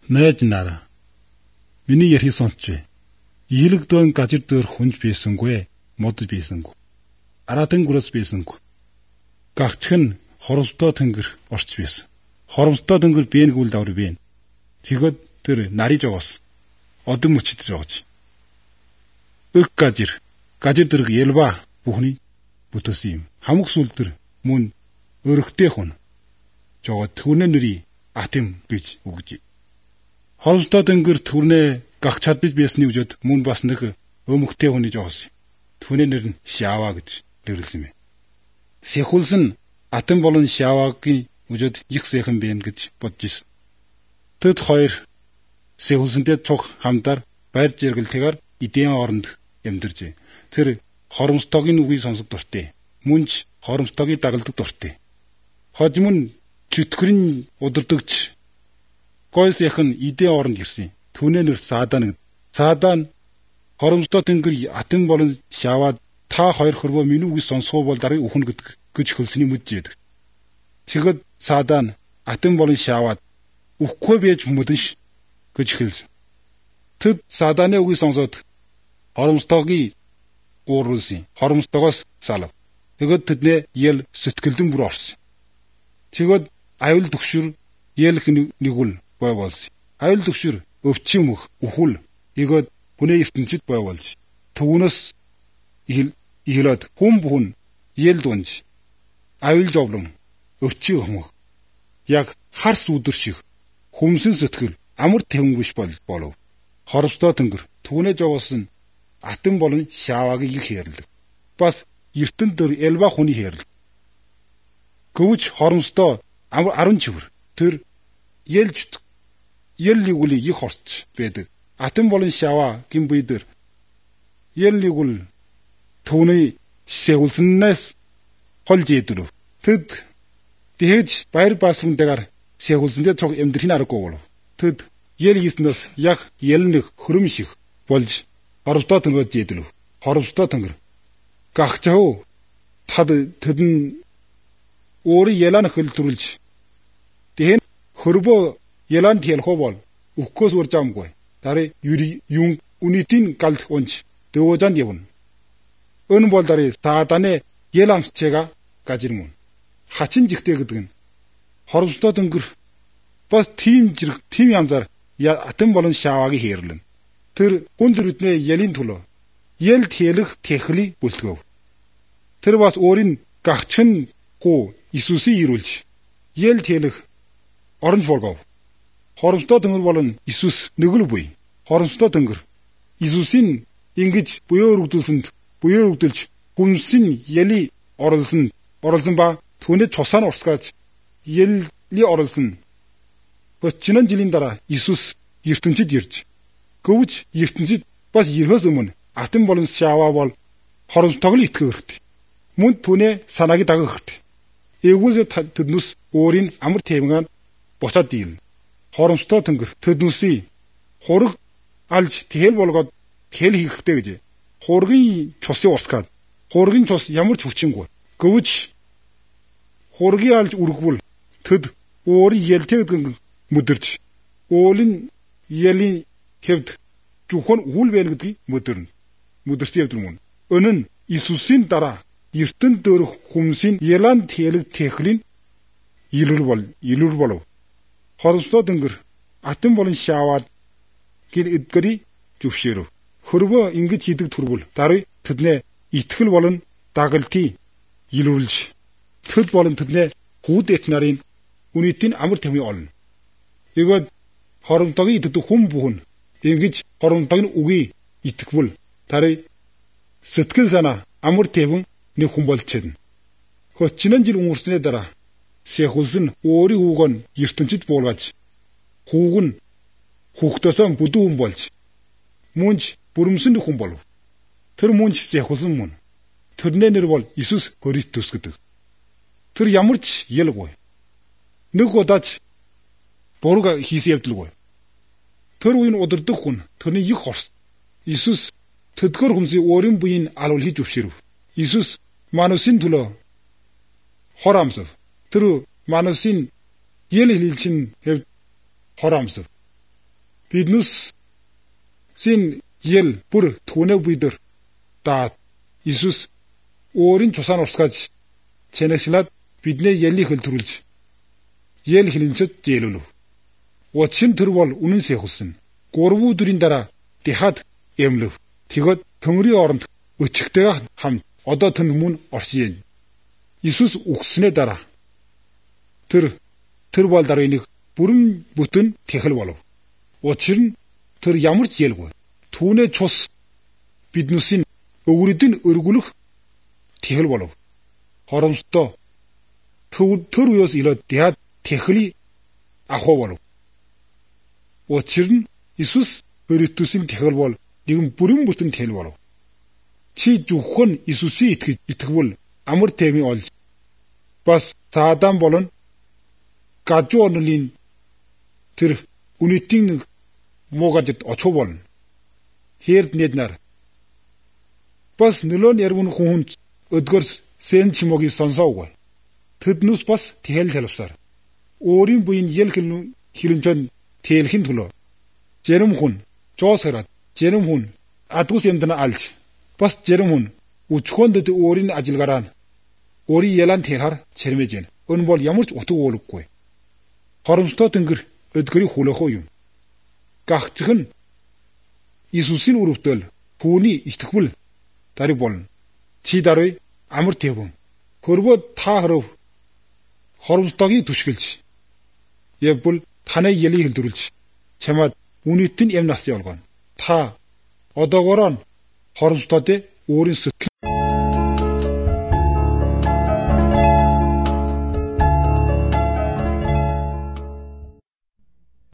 Найз нараа. Миний ярих сонсч. Ийлэгдэн газар дээр хүнж байсангүй, модж байсангүй. Аратан гүрэс байсангүй. Гагчх нь хоромстой тэнгэр орч байсан. Хоромстой тэнгэр бэнгүүл давр бэн. Тэгэхэд тэр нариж яваас одон мөчөж яваач. Ök газар дээр ялба бүхний бүтөөс юм. Хамаг сүл дээр мөн өргөтэй хүн. Жогод түүнээ нэрий атим гэж үгж. Хоромстой тэнгэр түрнэ гагч чаддаж байсны үжид мөн бас нэг өмгтэй хүний жоос. Түүний нэр нь Шава гэж нэрлсэн юм. Сэхүүлсэн атом болон Шавагийн үжид их сайхан байна гэж бодож ирсэн. Тэд хоёр сэхүүлсэнтэй цуг хамтар байр зэрэглэхээр эдийн оронд амьдарч. Тэр хоромстойгийн үгийг сонсох дуртай. Мөнч хоромстойгийн дагалдаг дуртай. Хожим нь чөтгөрийн удирдагч гой сайхан эдийн оронд ирсэн. Түүний нэр Садан. Садан хоромстой тэнгэр атом болон Шава та хоёр хөрвөө миний үгийг сонсох бол дарыг үхэн гэж хөлсөний мэджээд. Тэгэхэд Садан атом болон Шавад үхгүй байж мэдэнш гэж хэлсэн. Тэд Саданы үгийг сонсоод хоромстойгийн уурулсан. Хоромстойгоос салав. Тэгэхэд тэдний ял сэтгэлдэн бүр орсон. Тэгэхэд аюул төгшөр ялх нэгүл бой болсон. Аюул төгшөр өвчмөх үхэл игээд хүнээ ертөнцид бой болж. Түүнээс иhelээд хүн ял дунж аюул жовлон өвчөө хэмэх. Яг харс үдэр шиг хүмсэн сэтгэл амар тэмвэш болов. Хоромстой тэнгэр түүнээ жавсан атом болон Шавагийн их хэрэлдэг. Бас ертөнд дөр элва хүний хэрэл. Гүвч хоромстой 10 чивэр тэр яллиг үл их орч байдаг. Атом болон Шава гин бийдэр яллиг үл түүний сэхүүлснээс хол зээдүр. Тэд тэгж баяр баасрундагаар сэхүүлсэндээ цог амьдрахын аргагүй болов. Тэд ял хийснээс яг ялнэг хөрөм шиг болж хоромстой тэнгэр зээдүр. Хоромстой тэнгэр гагчаа тэдэн өөрийн ялан хөлдрүүлж тэгэн хөрбөө ялан хэлхөө бол үхгөөс урж амгүй. Дарыг юм үнэтийн галд унж дөөгөнд явна. Өн бол дарыг Саданы яламсчэга гажир мөн. Хачин жигтэй гэдэг нь хоромстой тэнгэр бас тийм янзаар атом болон Шавагийн хэрлэн. Тэр гүндэрднээ ялын төлөө ял тэлэх техли бүлтгөв. Тэр бас өөрийн гагчхан гоо Иесусийг ирүүлж ял тэлэх оронж болгов. Хоромстой тэнгэр болон Иесус нэг л буй. Хоромстой тэнгэр Иесусийн ингэж буяа өргөдөлж хүмсийн яли орлсон ба түүний цусаар урсгаж яли орлсон. 30 жилийн дараа Иесус ертөнцид ирж гөвж ертөнцид бас ирэхээс өмнө атом болон Шава бол хоромстойг л итгэх хэрэгтэй. Мөн түүний санааг дагах хэрэгтэй. Эвгүйс тэднүс өөрийн амар тэмгэн буцаад дийлнэ. Хоромстой тэнгэр тэднүсийн хураг алж тэгэл болгоод хэл хийх хэрэгтэй гэж. Хургийн цусыг урсгаад хургийн цус ямар ч хүчингүй. Гөвж хургийг алж үргэвэл тэд өөрийн ялтэг мэдэрч уулын ялын хэвд жүхэн үл байна гэдгийг мэдэрч явдаг юм. Өнөн Иесусийн дараа ертөнд дөрөх хүмсийн ялан тэлэг техлийн илүүр болов. Хоромстой тэнгэр атом болон Шавад гин эдгэрий зөвшөөрөв. Хөрвөө ингэж хийдэг төрвөл даруй тэднээ итгэл болон дагалтыг илүүрлж тэд болон тэднээ хүүд эт нарын үнэтийн амар тэмээ олно. Игод хоромтойг иддэг хүн бүхэн ингэж хоромтойг үгүй итгэвэл даруй сэтгэл санаа амар тэмэн нэг хүн болж чадна. 30 жил өнгөрсөний дараа сэхүүлсэн өөрийн хүүг нь ертөнцид буулгаж хүүг нь хүүхдөөсөө бүдүү хүн болж мөнч бүрэмсэн хүн болов. Тэр мөнч сэхүүлсэн мөн. Тэрний нэр бол Иесус Христос гэдэг. Тэр ямар ч ялгүй. Нэг удаач буруу хийсэн явдалгүй. Тэр үеийн удирдах хүн тэрний их хорс. Иесус тэдгэр хүмүүсийн өөрийн буйн алуул хийж өвшөрөв. Иесус манусын төлөө хор амсав. Тэр манусын ел хэлэлчин хор амсав. Биднесийн ел бүр түүнээ бүдэр даа Иесус өөрийн цусаар урсгаж чэнэглээд бидний ялыг хөлтрүүлж ел хилэнцэд зээлүүлв. Учир нь тэр бол үнэн сэхүүлсэн. 3 өдрийн дараа дахиад эмлэв. Тэгэд төмрийн оронд өчигтэйгээ хамт одоо тэр хүмүүн оршиж. Иесус үгснээ дараа тэр бол дараа энийг бүрэн бүтэн тэхэл болов. Учир нь тэр ямар ч ялгүй. Түүний цус биднүсийн өвөрөдөн өргөлөх тэхэл болов. Хоромсдоо тэр үеэс илээд дахиад тэхлийн ахуй болов. Учир нь Иесус Христосийн тэхэл бол нэгэн бүрэн бүтэн тэхэл болов. Чи зөвхөн Иесусийг итгэвэл амар тэмээ олж бас Садан болон гадуу онолын тэр үнэтийн муугадд очоо болно. Хэрд нэднэр бас нөлөө ярмын хүнд өдгөр сэн чимогийн сонсоогүй. Тэднүс бас тэхэл хэлвсаар өөрийн буйн ел хилэнчэн тэлхэн төлөө зэрэм хүн жоосгород зэрэм хүн адгус юмдана алж бас зэрэм хүн өчхөнд өөрийн ажилгараа өөрийн ялан тэрхар чэрмэж гэн. Өн бол ямар ч утга уулгүй. Хоромстой тэнгэр өдгөрийг хүлэхөө юм. Гагцх нь Иесусийн үрөвдөл түүний итгэвэл дарыг болно. Чи даруй амар тэвэн. Хөрвөө та харав хоромстойг түшгэлж. Явбал танай ялыг хилдүүлж чамаад үнэтэн юм насны олгоно. Та одоогоор хоромстойд өөрийн